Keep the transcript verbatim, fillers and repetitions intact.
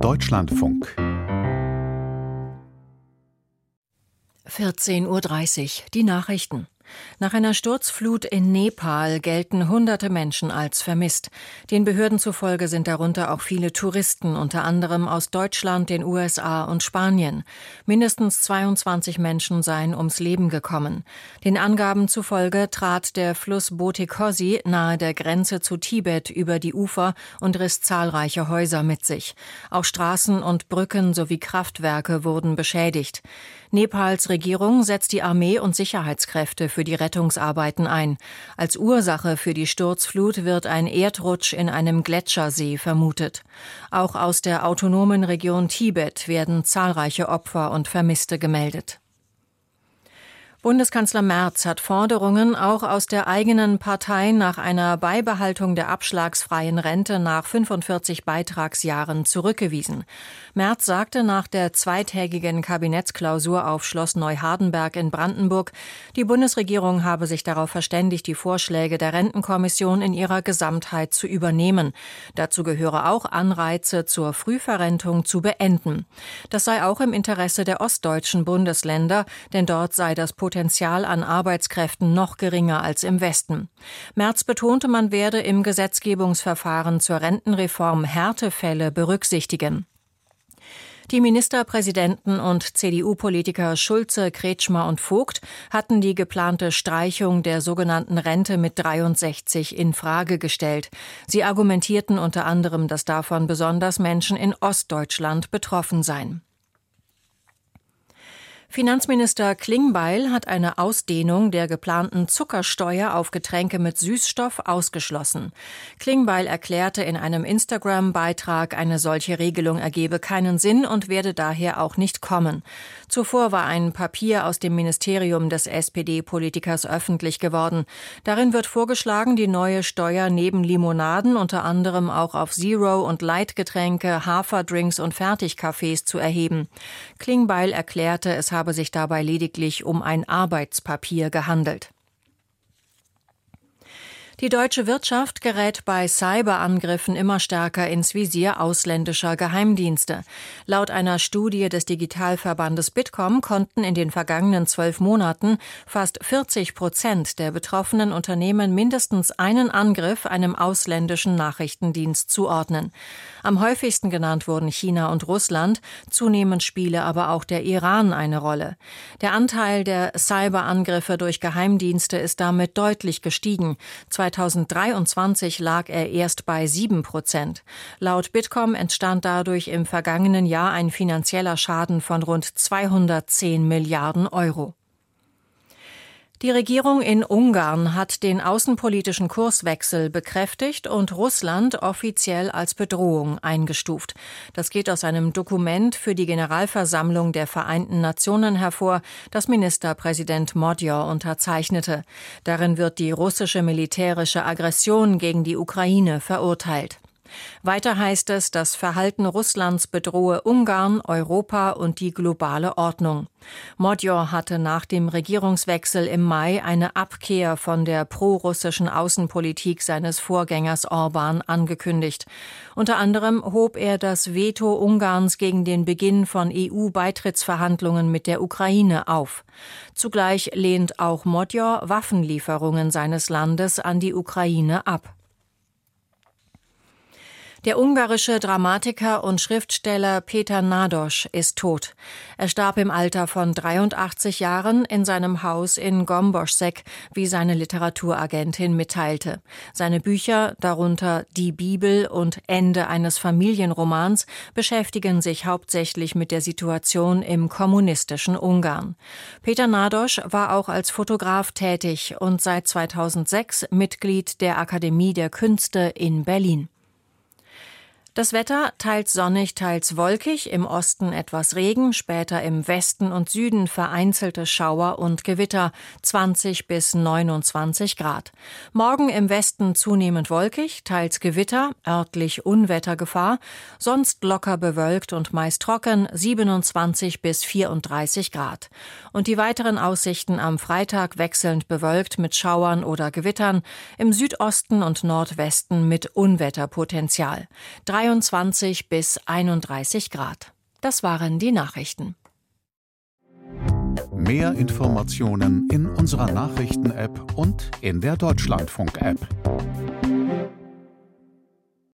Deutschlandfunk. vierzehn Uhr dreißig, die Nachrichten. Nach einer Sturzflut in Nepal gelten hunderte Menschen als vermisst. Den Behörden zufolge sind darunter auch viele Touristen, unter anderem aus Deutschland, den U S A und Spanien. Mindestens zweiundzwanzig Menschen seien ums Leben gekommen. Den Angaben zufolge trat der Fluss Botekosi nahe der Grenze zu Tibet über die Ufer und riss zahlreiche Häuser mit sich. Auch Straßen und Brücken sowie Kraftwerke wurden beschädigt. Nepals Regierung setzt die Armee und Sicherheitskräfte für die Rettungsarbeiten ein. Als Ursache für die Sturzflut wird ein Erdrutsch in einem Gletschersee vermutet. Auch aus der autonomen Region Tibet werden zahlreiche Opfer und Vermisste gemeldet. Bundeskanzler Merz hat Forderungen auch aus der eigenen Partei nach einer Beibehaltung der abschlagsfreien Rente nach fünfundvierzig Beitragsjahren zurückgewiesen. Merz sagte nach der zweitägigen Kabinettsklausur auf Schloss Neuhardenberg in Brandenburg, die Bundesregierung habe sich darauf verständigt, die Vorschläge der Rentenkommission in ihrer Gesamtheit zu übernehmen. Dazu gehöre auch, Anreize zur Frühverrentung zu beenden. Das sei auch im Interesse der ostdeutschen Bundesländer, denn dort sei das Potenzial an Arbeitskräften noch geringer als im Westen. Merz betonte, man werde im Gesetzgebungsverfahren zur Rentenreform Härtefälle berücksichtigen. Die Ministerpräsidenten und C D U-Politiker Schulze, Kretschmer und Vogt hatten die geplante Streichung der sogenannten Rente mit dreiundsechzig in Frage gestellt. Sie argumentierten unter anderem, dass davon besonders Menschen in Ostdeutschland betroffen seien. Finanzminister Klingbeil hat eine Ausdehnung der geplanten Zuckersteuer auf Getränke mit Süßstoff ausgeschlossen. Klingbeil erklärte in einem Instagram-Beitrag, eine solche Regelung ergebe keinen Sinn und werde daher auch nicht kommen. Zuvor war ein Papier aus dem Ministerium des S P D-Politikers öffentlich geworden. Darin wird vorgeschlagen, die neue Steuer neben Limonaden unter anderem auch auf Zero- und Light-Getränke, Haferdrinks und Fertigkaffees zu erheben. Klingbeil erklärte, es habe habe sich dabei lediglich um ein Arbeitspapier gehandelt. Die deutsche Wirtschaft gerät bei Cyberangriffen immer stärker ins Visier ausländischer Geheimdienste. Laut einer Studie des Digitalverbandes Bitkom konnten in den vergangenen zwölf Monaten fast vierzig Prozent der betroffenen Unternehmen mindestens einen Angriff einem ausländischen Nachrichtendienst zuordnen. Am häufigsten genannt wurden China und Russland, zunehmend spiele aber auch der Iran eine Rolle. Der Anteil der Cyberangriffe durch Geheimdienste ist damit deutlich gestiegen. zweitausenddreiundzwanzig lag er erst bei sieben Prozent. Laut Bitkom entstand dadurch im vergangenen Jahr ein finanzieller Schaden von rund zweihundertzehn Milliarden Euro. Die Regierung in Ungarn hat den außenpolitischen Kurswechsel bekräftigt und Russland offiziell als Bedrohung eingestuft. Das geht aus einem Dokument für die Generalversammlung der Vereinten Nationen hervor, das Ministerpräsident Modyor unterzeichnete. Darin wird die russische militärische Aggression gegen die Ukraine verurteilt. Weiter heißt es, das Verhalten Russlands bedrohe Ungarn, Europa und die globale Ordnung. Modyor hatte nach dem Regierungswechsel im Mai eine Abkehr von der prorussischen Außenpolitik seines Vorgängers Orban angekündigt. Unter anderem hob er das Veto Ungarns gegen den Beginn von E U-Beitrittsverhandlungen mit der Ukraine auf. Zugleich lehnt auch Modyor Waffenlieferungen seines Landes an die Ukraine ab. Der ungarische Dramatiker und Schriftsteller Péter Nádas ist tot. Er starb im Alter von dreiundachtzig Jahren in seinem Haus in Gomborsek, wie seine Literaturagentin mitteilte. Seine Bücher, darunter Die Bibel und Ende eines Familienromans, beschäftigen sich hauptsächlich mit der Situation im kommunistischen Ungarn. Péter Nádas war auch als Fotograf tätig und seit zweitausendsechs Mitglied der Akademie der Künste in Berlin. Das Wetter teils sonnig, teils wolkig, im Osten etwas Regen, später im Westen und Süden vereinzelte Schauer und Gewitter, zwanzig bis neunundzwanzig Grad. Morgen im Westen zunehmend wolkig, teils Gewitter, örtlich Unwettergefahr, sonst locker bewölkt und meist trocken, siebenundzwanzig bis vierunddreißig Grad. Und die weiteren Aussichten am Freitag wechselnd bewölkt mit Schauern oder Gewittern, im Südosten und Nordwesten mit Unwetterpotenzial. dreiundzwanzig bis einunddreißig Grad. Das waren die Nachrichten. Mehr Informationen in unserer Nachrichten-App und in der Deutschlandfunk-App.